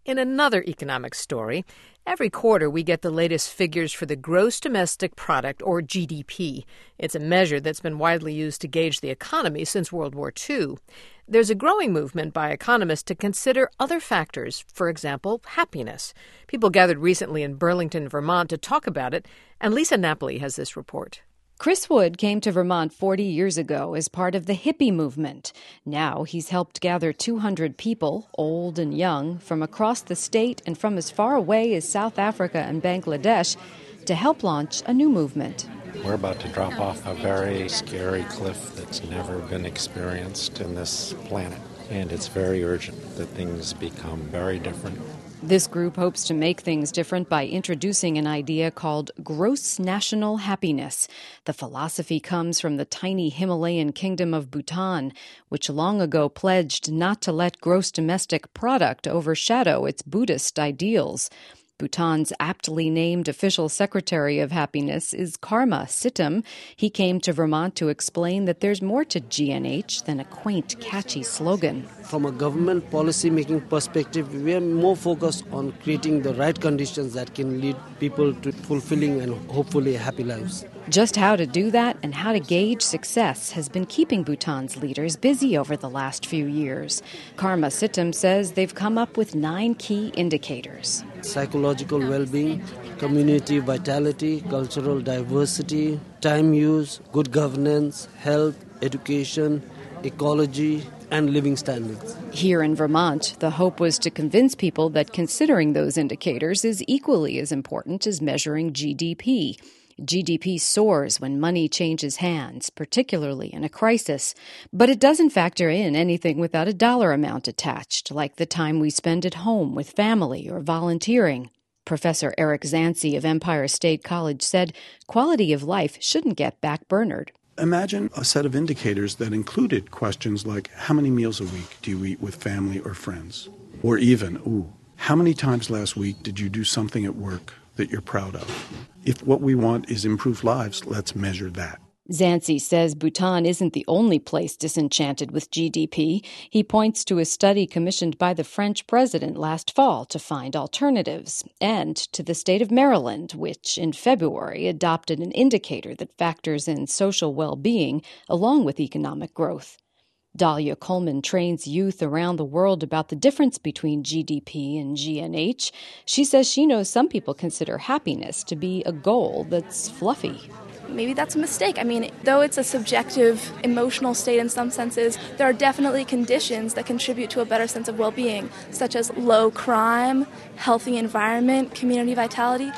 In another economic story, every quarter we get the latest figures for the gross domestic product, or GDP. It's a measure that's been widely used to gauge the economy since World War II. There's a growing movement by economists to consider other factors, for example, happiness. People gathered recently in Burlington, Vermont to talk about it, and Lisa Napoli has this report. Chris Wood came to Vermont 40 years ago as part of the hippie movement. Now he's helped gather 200 people, old and young, from across the state and from as far away as South Africa and Bangladesh to help launch a new movement. We're about to drop off a very scary cliff that's never been experienced in this planet. And it's very urgent that things become very different. This group hopes to make things different by introducing an idea called gross national happiness. The philosophy comes from the tiny Himalayan kingdom of Bhutan, which long ago pledged not to let gross domestic product overshadow its Buddhist ideals. Bhutan's aptly named official secretary of happiness is Karma Sittam. He came to Vermont to explain that there's more to GNH than a quaint, catchy slogan. From a government policy-making perspective, we are more focused on creating the right conditions that can lead people to fulfilling and hopefully happy lives. Just how to do that and how to gauge success has been keeping Bhutan's leaders busy over the last few years. Karma Sittam says they've come up with 9 key indicators. Psychological well-being, community vitality, cultural diversity, time use, good governance, health, education, ecology, and living standards. Here in Vermont, the hope was to convince people that considering those indicators is equally as important as measuring GDP. GDP soars when money changes hands, particularly in a crisis. But it doesn't factor in anything without a dollar amount attached, like the time we spend at home with family or volunteering. Professor Eric Zancy of Empire State College said quality of life shouldn't get backburnered. Imagine a set of indicators that included questions like how many meals a week do you eat with family or friends? Or even, how many times last week did you do something at work that you're proud of? If what we want is improved lives, let's measure that. Zancy says Bhutan isn't the only place disenchanted with GDP. He points to a study commissioned by the French president last fall to find alternatives, and to the state of Maryland, which in February adopted an indicator that factors in social well-being along with economic growth. Dahlia Coleman trains youth around the world about the difference between GDP and GNH. She says she knows some people consider happiness to be a goal that's fluffy. Maybe that's a mistake. I mean, though it's a subjective, emotional state in some senses, there are definitely conditions that contribute to a better sense of well-being, such as low crime, healthy environment, community vitality.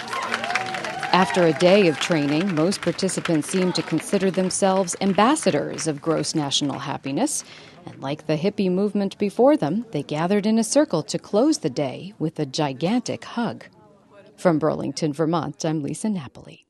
After a day of training, most participants seem to consider themselves ambassadors of gross national happiness. And like the hippie movement before them, they gathered in a circle to close the day with a gigantic hug. From Burlington, Vermont, I'm Lisa Napoli.